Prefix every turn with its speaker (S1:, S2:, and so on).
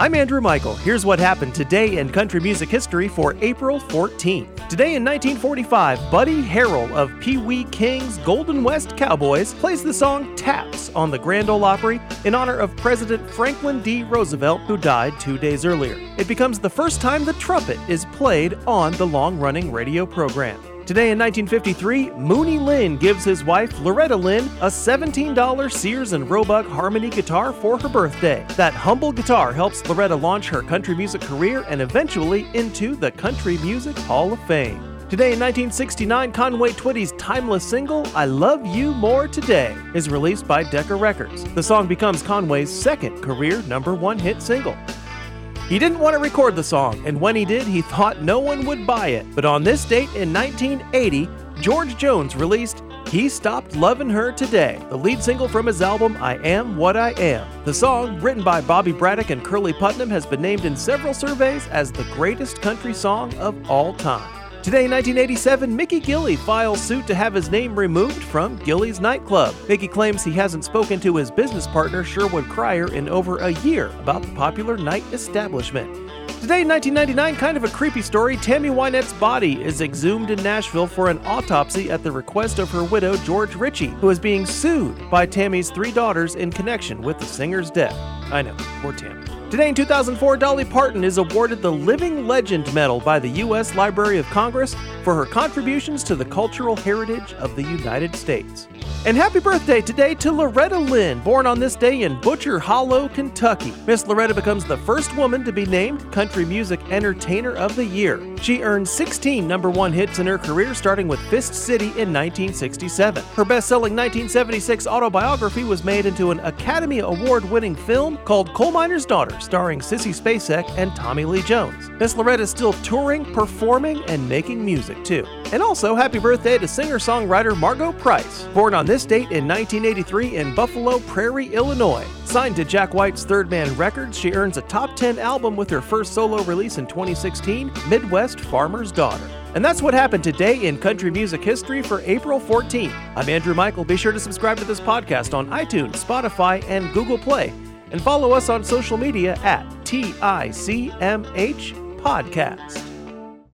S1: I'm Andrew Michael. Here's what happened today in country music history for April 14th. Today in 1945, Buddy Harrell of Pee Wee King's Golden West Cowboys plays the song Taps on the Grand Ole Opry in honor of President Franklin D. Roosevelt, who died 2 days earlier. It becomes the first time the trumpet is played on the long-running radio program. Today in 1953, Mooney Lynn gives his wife, Loretta Lynn, a $17 Sears and Roebuck Harmony guitar for her birthday. That humble guitar helps Loretta launch her country music career and eventually into the Country Music Hall of Fame. Today in 1969, Conway Twitty's timeless single, I Love You More Today, is released by Decca Records. The song becomes Conway's second career #1 hit single. He didn't want to record the song, and when he did, he thought no one would buy it. But on this date in 1980, George Jones released He Stopped Lovin' Her Today, the lead single from his album I Am What I Am. The song, written by Bobby Braddock and Curly Putnam, has been named in several surveys as the greatest country song of all time. Today in 1987, Mickey Gilley files suit to have his name removed from Gilley's Nightclub. Mickey claims he hasn't spoken to his business partner Sherwood Cryer in over a year about the popular night establishment. Today in 1999, kind of a creepy story, Tammy Wynette's body is exhumed in Nashville for an autopsy at the request of her widow, George Ritchie, who is being sued by Tammy's 3 daughters in connection with the singer's death. I know, poor Tammy. Today in 2004, Dolly Parton is awarded the Living Legend Medal by the U.S. Library of Congress for her contributions to the cultural heritage of the United States. And happy birthday today to Loretta Lynn, born on this day in Butcher Hollow, Kentucky. Miss Loretta becomes the first woman to be named Country Music Entertainer of the Year. She earned 16 #1 hits in her career, starting with Fist City in 1967. Her best-selling 1976 autobiography was made into an Academy Award-winning film called Coal Miner's Daughter, starring Sissy Spacek and Tommy Lee Jones. Miss Loretta is still touring, performing, and making music, too. And also, happy birthday to singer-songwriter Margo Price, born on this date in 1983 in Buffalo Prairie, Illinois. Signed to Jack White's Third Man Records, she earns a top 10 album with her first solo release in 2016, Midwest Farmer's Daughter. And that's what happened today in country music history for April 14th. I'm Andrew Michael. Be sure to subscribe to this podcast on iTunes, Spotify, and Google Play. And follow us on social media at TICMH Podcast.